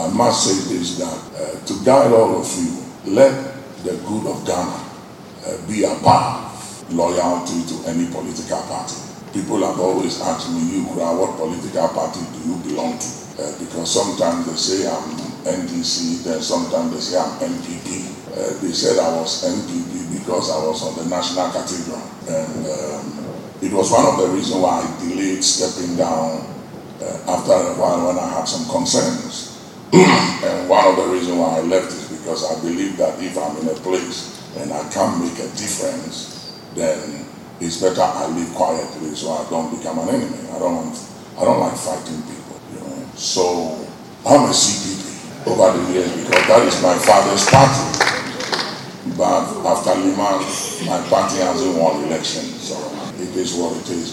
I must say this, that to guide all of you, let the good of Ghana be above loyalty to any political party. People have always asked me, what political party do you belong to? Because sometimes they say I'm NDC, then sometimes they say I'm NPP. They said I was NPP because I was on the National Cathedral. And it was one of the reasons why I delayed stepping down after a while when I had some concerns. And one of the reasons why I left is because I believe that if I'm in a place and I can't make a difference, then it's better I live quietly so I don't become an enemy. I don't like fighting people, you know. So I'm a CPP over the years because that is my father's party. But after Liman, my party hasn't won election, so it is what it is.